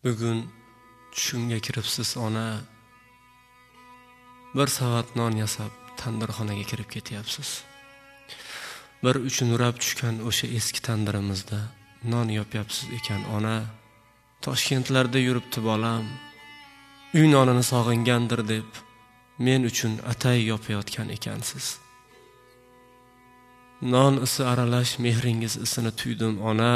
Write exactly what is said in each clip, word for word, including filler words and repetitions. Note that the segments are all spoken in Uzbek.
Bugun tushimga kiribsiz ona. Bir savat non yasab tandirxonaga kirib ketyapsiz. Bir uchun urab tushgan o'sha eski tandirimizda non yopyapsiz ekan ona. Toshkentlarda yuribdi bolam. Uy nonini sog'ingandir deb men uchun atay yopayotgan ekansiz. Non isi aralash mehringiz isini tuydim ona.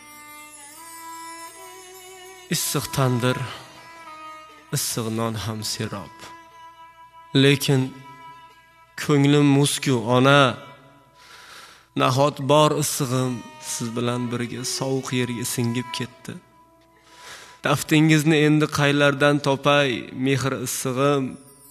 Issiq tandir, issiq non ham serob. Lekin ko'nglim muzku ona. Nahot bor issig'im siz bilan birga sovuq yerga singib ketdi. Daftingizni endi qaylardan topay mehr issig'im.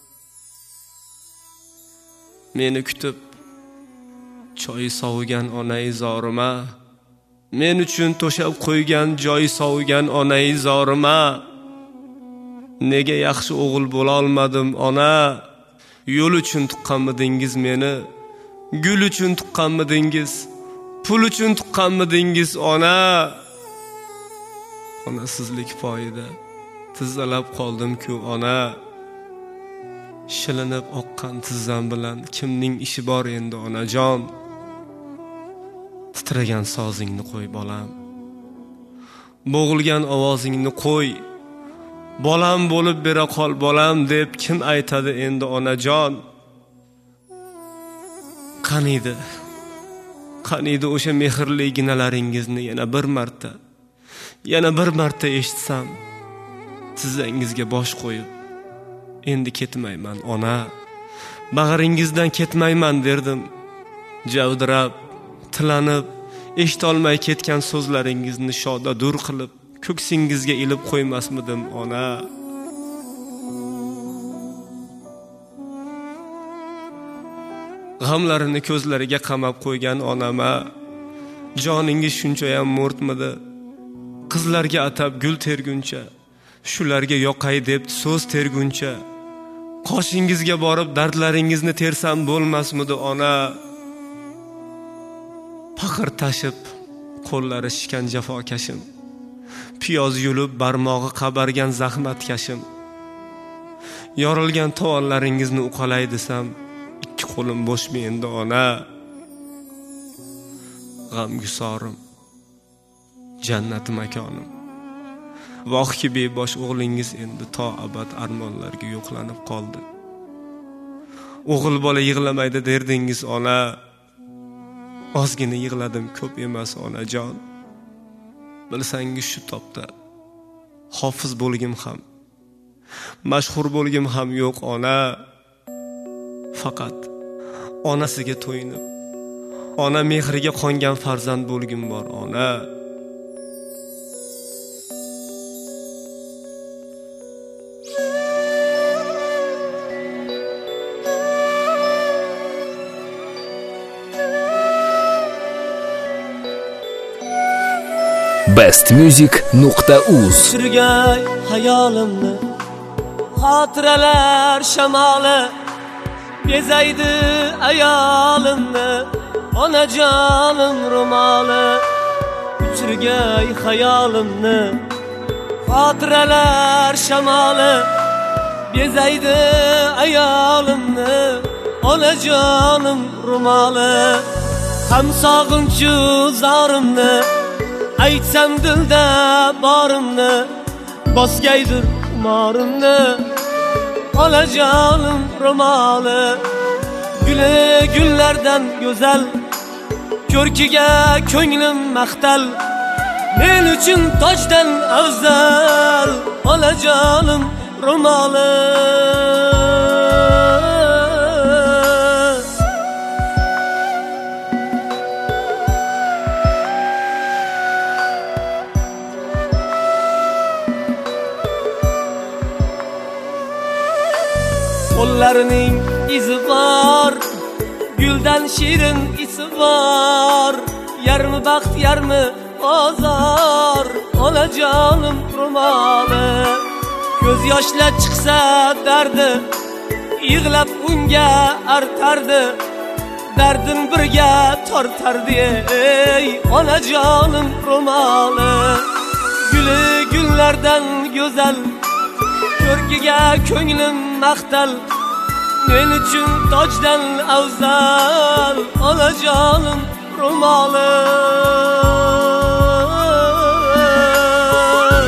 Meni kutib choy sovigan onay zorima. Men uchun to'shab qo'ygan joy sovigan onay zorima. Nega yaxshi o'g'il bo'la olmadim ona? Yo'l uchun tuqqanmidingiz meni? Gul uchun tuqqanmidingiz? Pul uchun tuqqanmidingiz ona? Onasizlik poyida tizzalab qoldim-ku ona. Shilinib oqqan tizzam bilan kimning ishi bor endi onajon? Titragan sozingni qo'y bolam. Bo'g'ilgan ovozingni qo'y. Bolam bo'lib bera qol bolam deb kim aytadi endi onajon? Qaniydi? Qaniydi o'sha mehrli ginalaringizni yana bir marta, yana bir marta eshitsam, tizzangizga bosh qo'yib, endi ketmayman ona. Bag'ringizdan ketmayman derdim. Javdirab, tilanib, eshitolmay ketgan so'zlaringizni shoda dur qilib, ko'ksingizga ilib qo'ymasmidim ona? G'amlarini ko'zlariga qamab qo'ygan onama, joningiz shuncha ham mo'rtmidi? Qizlarga atab gul terguncha, shularga yoqay deb so'z terguncha, qoshingizga borib dardlaringizni tersam bo'lmasmidi ona? Faqir tashib, qo'llari shishgan jafokashim, piyoz yulib barmog'i qabargan zahmatkashim, yorilgan tovonlaringizni uqalay desam, ikki qo'lim bo'shmi endi ona? G'amgusorim, jannat makonim, vohki bebosh o'g'lingiz endi to abad armonlarga yo'qlanib qoldi. O'g'il bola yig'lamaydi derdingiz ona. Ozgina yig'ladim, ko'p emas onajon. Bilsangiz shu topda hofiz bo'lgim ham, mashhur bo'lgim ham yo'q ona. Faqat onasiga to'yinib, ona mehriga qongan farzand bo'lgim bor ona. best music nuqta uz Sürgay hayolimni xotiralar shamoli bezaydi ayolimni onajonim ro'moli. Sürgay hayolimni xotiralar shamoli bezaydi ayolimni onajonim ro'moli. Ham sog'inchu zorimni aytsam dilda borimni, bosgaydir xumorimni onajonim ro'moli. Guli gullardan go'zal, ko'rkiga ko'nglim maqtal, men uchun tojdan afzal onajonim ro'moli. Qo'llarining izi bor, guldan shirin isi bor, yarmi baxt yarmi ozor onajonim ro'moli. Ko'z yoshlar chiqsa dardi, yig'lab unga artardi, dardin birga tortardi ey onajonim ro'moli. Guli gullardan go'zal, ko'rkiga ko'nglim maqtal, men uchun tojdan afzal, onajonim ro'molim.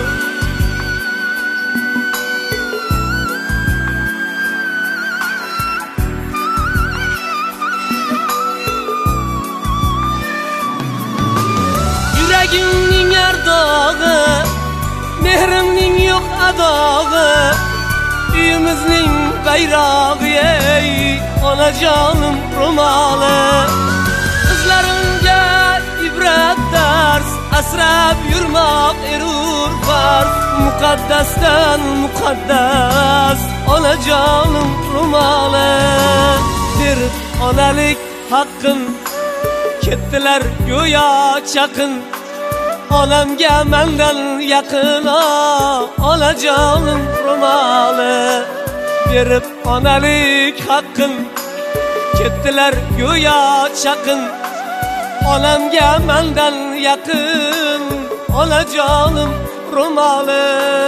Yuragimning ardog'i, mehrimning yo'q adog'i, uyimizning bayrog'i, ey onajonim ro'moli. Qizlarimga ibrat dars, asrab yurmoq erur farz, muqaddasdan muqaddas onajonim ro'moli. Berib onalik haqqin, ketdilar go'yo chaqin, onamga mendan yaqin onajonim ro'moli. Berib onalik haqqin, ketdilar go'yo chaqin, onamga mendan yaqin onajonim ro'moli.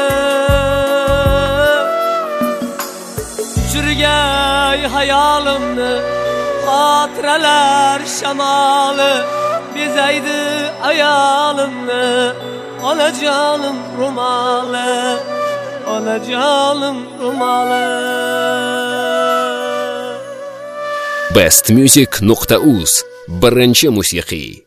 Uchirgay hayolimni xotiralar shamoli, bezaydi ayolimni onajonim ro'moli, onajonim ro'moli. best music nuqta uz birinchi musiqiy